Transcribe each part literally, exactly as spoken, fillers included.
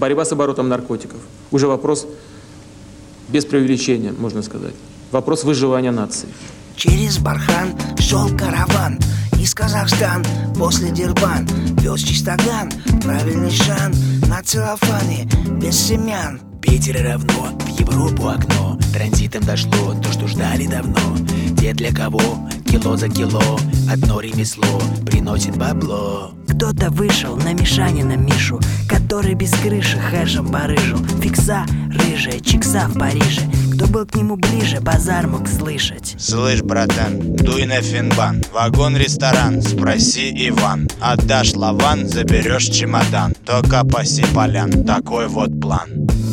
борьба с оборотом наркотиков. Уже вопрос без преувеличения, можно сказать. Вопрос выживания нации. Через Бархан шел караван из Казахстана после Дербан. Вез чистоган, правильный шан на целлофане, без семян. Питер равно, в Европу окно. Транзитом дошло то, что ждали давно. Те, для кого кило за кило одно ремесло приносит бабло. Кто-то вышел на Мишанина Мишу, который без крыши хэшем барыжил. Фикса, рыжая, чикса в Париже. Кто был к нему ближе, базар мог слышать. Слышь, братан, дуй на Финбан. Вагон-ресторан, спроси Иван. Отдашь лаван, заберешь чемодан. Только паси полян, такой вот план.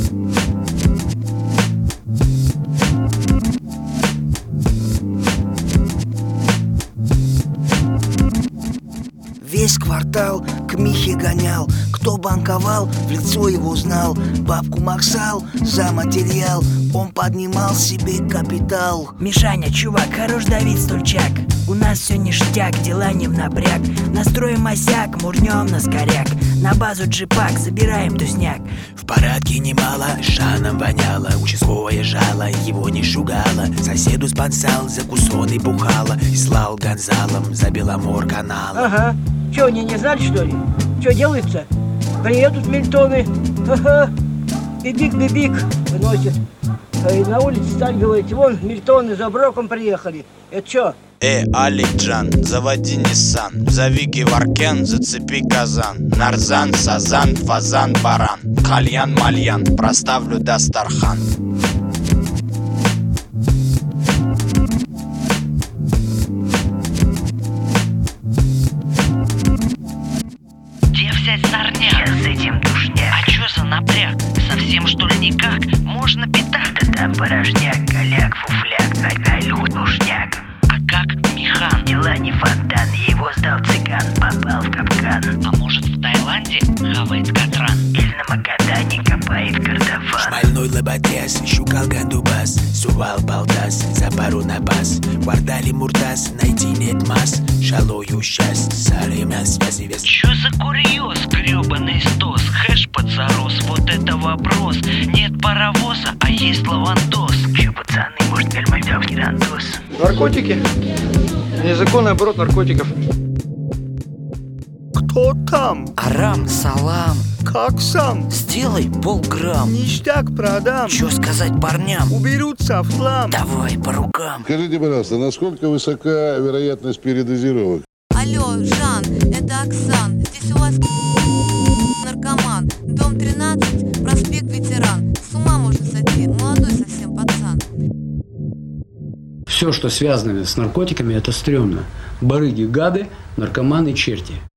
Весь квартал к Михе гонял. Кто банковал, в лицо его знал. Бабку максал за материал. Он поднимал себе капитал. Мишаня, чувак, хорош давить стульчак. У нас все ништяк, дела не в напряг. Настроим осяк, мурнем на скоряк. На базу джипак, забираем тусняк. В парадке немало, шаном воняло. Участковое жало, его не шугало. Соседу спонсал, закусоны бухало. И слал Гонзалом за Беломор-канал. Ага, че, они не знали, что ли? Че делается? Приедут мильтоны, ага, бибик-бибик выносят. И на улице стали говорить: вон мильтоны за броком приехали. Это че? Э, Алиджан, заводи Ниссан. Зови Геворкен, зацепи казан. Нарзан, сазан, фазан, баран. Кальян, мальян, проставлю Дастархан. Где взять сорняк? С этим душняк. А чё за напряг? Совсем что ли никак? Можно пятак? Да там порожняк, голяк, фуфляк, нагайлю, душняк. А как Михан? Дела не фонтан, его сдал цыган, попал в капкан. А может в Таиланде хавает катран? Или на Магадане копает картофан. Шмальной лоботряс, щукал гандубас. Сувал балдас, за пару на бас. Квартале муртас, найти нет масс. Шалую счасть, салимя связи вес. Чё за курьез, грёбаный стос? Хэш подзарос, вот это вопрос. Нет паровоза, а есть лавандос. Чё, пацаны, может, гальмальдов не рандос? Наркотики? Незаконный оборот наркотиков. Кто там? Арам, салам. Как сам? Сделай полграмм. Ништяк продам. Чё сказать парням? Уберутся в хлам. Давай по рукам. Скажите, пожалуйста, насколько высока вероятность передозировок? Алло, Жан, это Оксан. Здесь у вас наркоман. Дом тринадцать, проспект Ветеран. С ума можно сойти, молодой совсем пацан. Все, что связано с наркотиками, это стрёмно. Барыги, гады, наркоманы, черти.